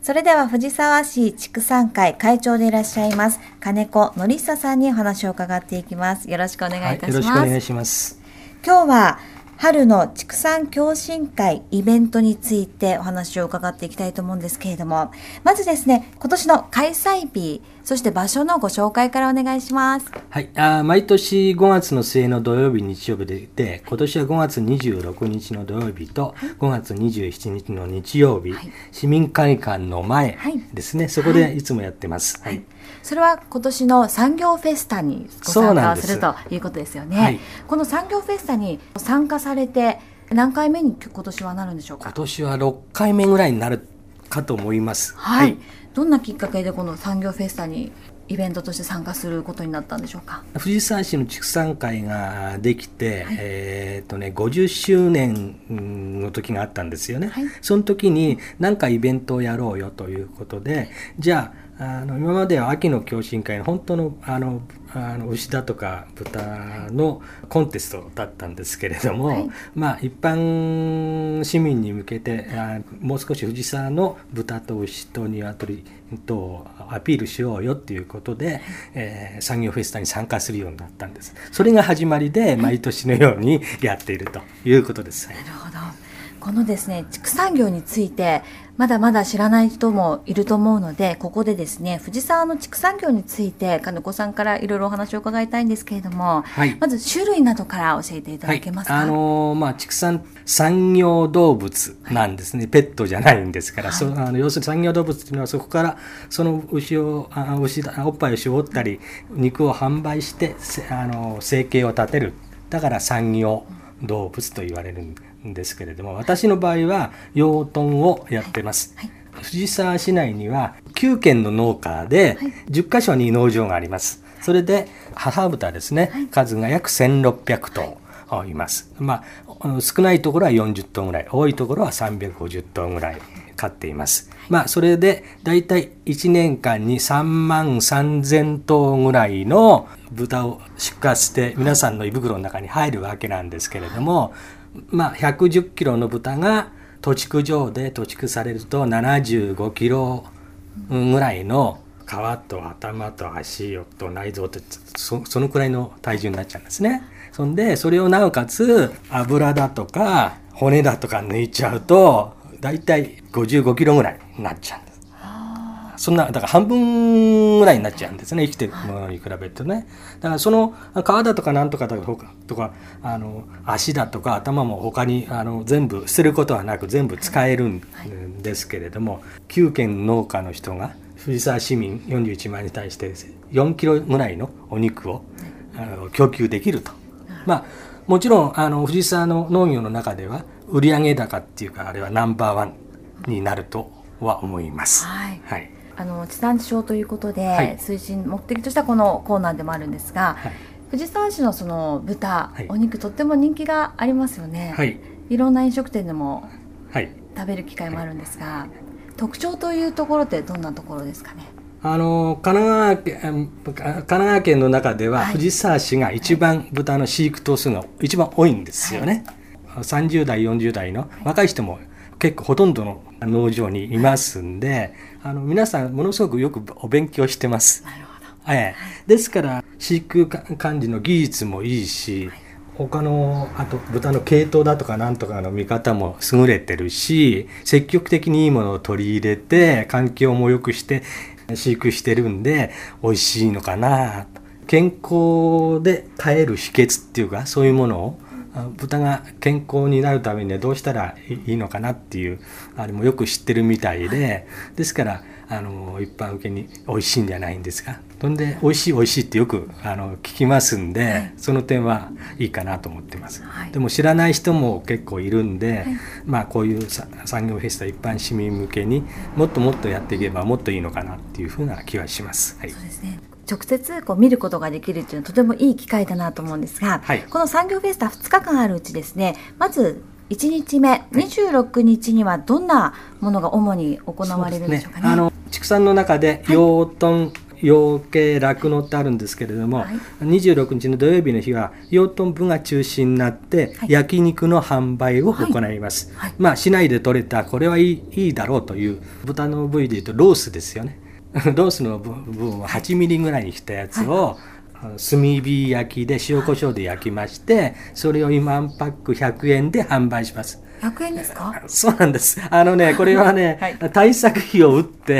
それでは藤沢市畜産会会長でいらっしゃいます金子則久さんにお話を伺っていきます。よろしくお願いいたします。 よろしくお願いします。 今日は春の畜産共進会イベントについてお話を伺っていきたいと思うんですけれども、まずですね、今年の開催日、そして場所のご紹介からお願いします。 はい、毎年5月の末の土曜日、日曜日で、今年は5月26日の土曜日と5月27日の日曜日、市民会館の前ですね、そこでいつもやってます。 それは今年の産業フェスタにご参加するということですよね。この産業フェスタに参加されて何回目に今年はなるんでしょうか。 今年は6回目ぐらいになるかと思います。 どんなきっかけでこの産業フェスタにイベントとして参加することになったんでしょうか。 藤沢市の畜産会ができて、50周年の時があったんですよね。その時に何かイベントをやろうよということで、じゃあ今までは秋の共進会の本当の牛だとか豚のコンテストだったんですけれども、一般市民に向けてもう少し藤沢の豚と牛と鶏とアピールしようよっていうことで、産業フェスタに参加するようになったんです。それが始まりで毎年のようにやっているということです。 なるほど。このですね、畜産業についてまだまだ知らない人もいると思うので、ここでですね、藤沢の畜産業について金子さんからいろいろお話を伺いたいんですけれども、まず種類などから教えていただけますか。 畜産産業動物なんですね。ペットじゃないんですから、要するに産業動物というのはそこからその牛をおっぱいを絞ったり肉を販売して生計を立てる。だから産業動物と言われるんですけれども、私の場合は養豚をやってます。藤沢市内には9軒の農家で10カ所に農場があります。それで母豚ですね、数が約1600頭います。少ないところは40頭ぐらい、多いところは350頭ぐらい飼っています。それでだいたい1年間に3万3000頭ぐらいの豚を出荷して皆さんの胃袋の中に入るわけなんですけれども、110キロの豚が屠畜場で屠畜されると75キロぐらいの皮と頭と足と内臓とそのくらいの体重になっちゃうんですね。そんでそれをなおかつ油だとか骨だとか抜いちゃうとだいたい55キロぐらいになっちゃうんです。そんなだから半分ぐらいになっちゃうんですね、生きてるものに比べるとね。だからその皮だとかなんとかとか足だとか頭も他に全部捨てることはなく全部使えるんですけれども、9軒農家の人が藤沢市民41万に対して4キロぐらいのお肉を供給できると。もちろん藤沢の農業の中では売上高っていうかあれはナンバーワンになるとは思います。 地産地消ということで、推進目的としたこのコーナーでもあるんですが、藤沢市のその豚、お肉とっても人気がありますよね。いろんな飲食店でも食べる機会もあるんですが、特徴というところってどんなところですかね。 神奈川県の中では藤沢市が一番豚の飼育頭数が一番多いんですよね。30代40代の若い人も結構ほとんどの農場にいますんで、皆さんものすごくよくお勉強してます。ですから飼育管理の技術もいいし、他のあと豚の系統だとかなんとかの見方も優れてるし、積極的にいいものを取り入れて環境も良くして飼育してるんで美味しいのかな。健康で飼える秘訣っていうか、そういうものを豚が健康になるためにはどうしたらいいのかなっていうあれもよく知ってるみたいで、ですから一般受けに美味しいんじゃないんですか。そんで美味しい美味しいってよく聞きますんで、その点はいいかなと思ってます。でも知らない人も結構いるんで、こういう産業フェスタ一般市民向けにもっともっとやっていけばもっといいのかなっていうふうな気はします。 そうですね。直接見ることができるというのはとてもいい機会だなと思うんですが、この産業フェスタ2日間あるうちですね、まず1日目26日にはどんなものが主に行われるんでしょうかね。 畜産の中で養豚養鶏酪農ってあるんですけれども、はい、26日の土曜日の日は養豚部が中心になって、はい、焼肉の販売を行います、はいはい、市内で採れたこれはいいだろうという豚の部位でいうとロースですよね。ロースの部分は8ミリぐらいにしたやつを、炭火焼きで塩コショウで焼きまして、それを今パック100円で販売します。 100円ですか？ そうなんです。これはね、はい、対策費を打って、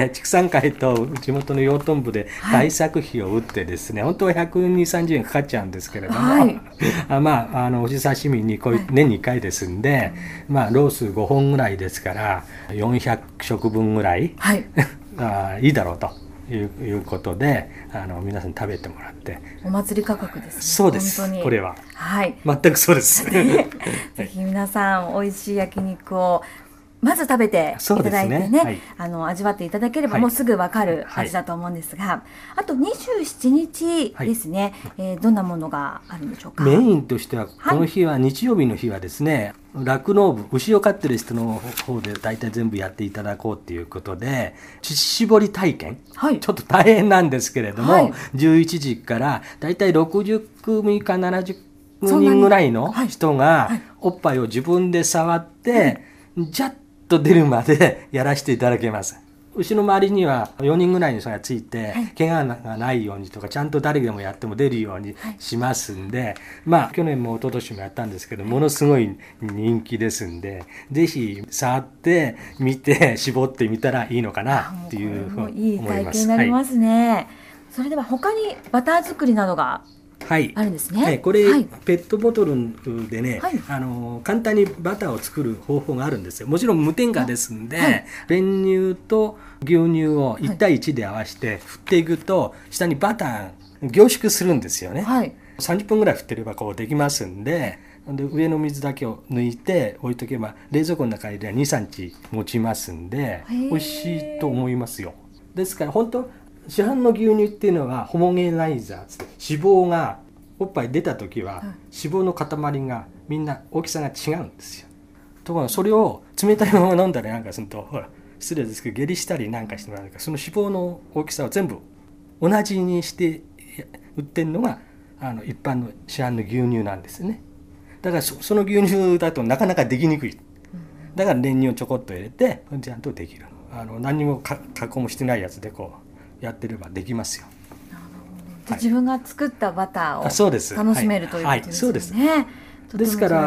畜産会と地元の養豚部で対策費を打ってですね、本当は120、30円かかっちゃうんですけれども、はい、おじ刺身に年に1回ですんで、ロース5本ぐらいですから、400食分ぐらい、はい、いいだろうと。いうことで皆さん食べてもらって、 お祭り価格ですね。 そうです。これは、 はい、 全くそうです。 ぜひ皆さん美味しい焼肉をまず食べていただいてね、はい、味わっていただければもうすぐ分かる味だと思うんですが、あと27日ですね、どんなものがあるんでしょうか？ メインとしてはこの日は、日曜日の日はですね、酪農部、牛を飼ってる人の方で大体全部やっていただこうということで、乳搾り体験、ちょっと大変なんですけれども、11時から大体60組か70人ぐらいの人がおっぱいを自分で触って、ジャッと出るまでやらせていただけます。牛の周りには4人ぐらいの人がついて、怪我がないようにとか、ちゃんと誰でもやっても出るようにしますんで、去年も一昨年もやったんですけど、ものすごい人気ですんで、ぜひ触ってみて絞ってみたらいいのかなっていうふうに思います。 いい体験になりますね。それでは他にバター作りなどがあるんですね。 これ、ペットボトルでね、簡単にバターを作る方法があるんですよ。もちろん無添加ですんで、練乳と牛乳を1対1で合わせて振っていくと、下にバター凝縮するんですよね。30分ぐらい振ってればできますんで、上の水だけを抜いて置いとけば冷蔵庫の中で 2,3 日持ちますんで、美味しいと思いますよ。ですから本当市販の牛乳っていうのはホモゲナイザーって脂肪がおっぱい出た時は脂肪の塊がみんな大きさが違うんですよ。ところがそれを冷たいまま飲んだりなんかすると、失礼ですけど下痢したりなんかしてもらうから、その脂肪の大きさを全部同じにして売ってるのが一般の市販の牛乳なんですね。だからその牛乳だとなかなかできにくい。だから練乳をちょこっと入れてちゃんとできる。何にも加工もしてないやつでやってればできますよ。 自分が作ったバターを楽しめるということですよね。そうです。 ですから、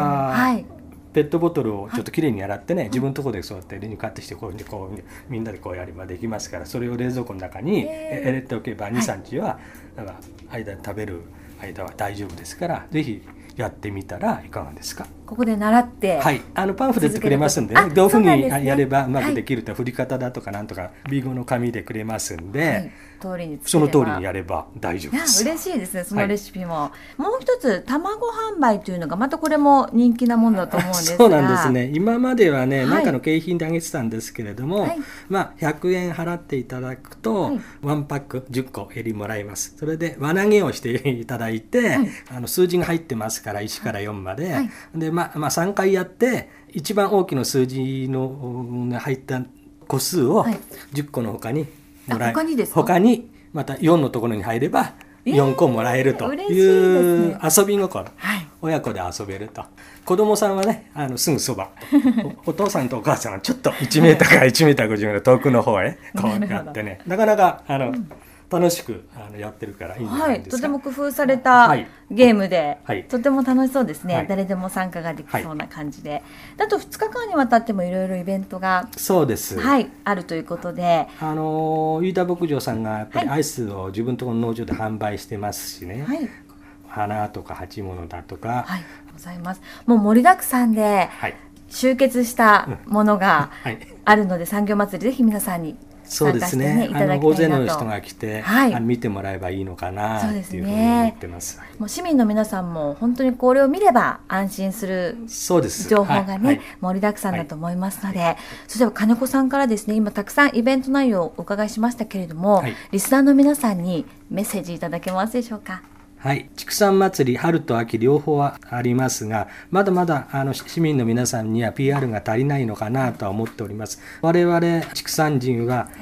ペットボトルをちょっときれいに洗ってね、自分のところでそうやって練乳買ってきてみんなでやればできますから、それを冷蔵庫の中に入れておけば 2,3 日は食べる間は大丈夫ですから、ぜひやってみたらいかがですか？ ここで習って、 パンフレットくれますんでね、どういうふうにやればうまくできると、振り方だとかなんとか B5 の紙でくれますんで、その通りにやれば大丈夫です。 嬉しいですね、そのレシピも。もう一つ、卵販売というのがまたこれも人気なものだと思うんですが。 そうなんですね。今まではね、なんかの景品であげてたんですけれども、100円払っていただくと、1パック10個襟もらえます。それで輪投げをしていただいて、数字が入ってますから、1から4まで。で、3回やって、一番大きな数字の入った個数を10個の他に他にまた4のところに入れば4個もらえるという遊び心、親子で遊べると。子供さんはね、すぐそばお父さんとお母さんはちょっと1メーターから1メーター50メートル遠くの方へやってね、なかなか楽しくやってるからいいんじゃないですか。 とても工夫されたゲームで、とても楽しそうですね。誰でも参加ができそうな感じで、あと2日間にわたってもいろいろイベントがそうです、 あるということで、 飯田牧場さんがやっぱりアイスを自分のところの農場で販売してますしね、花とか鉢物だとか、 ございます。もう盛りだくさんで集結したものがあるので、産業祭りぜひ皆さんにそうですね。大勢の人が来て、見てもらえばいいのかなっていうふうに思ってます。 もう市民の皆さんも本当にこれを見れば安心する情報がね、盛りだくさんだと思いますので、それでは金子さんからですね、今たくさんイベント内容をお伺いしましたけれども、リスナーの皆さんにメッセージいただけますでしょうか？ 畜産祭り春と秋両方はありますが、まだまだ市民の皆さんには PR が足りないのかなとは思っております。我々畜産人は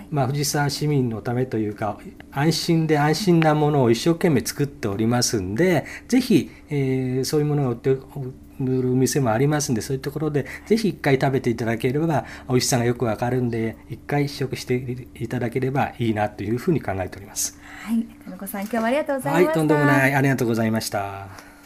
藤沢市民のためというか、安心で安心なものを一生懸命作っておりますんで、ぜひ、そういうものが売ってる店もありますんで、そういうところでぜひ一回食べていただければ美味しさがよくわかるんで、一回試食していただければいいなというふうに考えております。 はい、金子さん、今日はありがとうございました。 はい、とんでもない、ありがとうございました。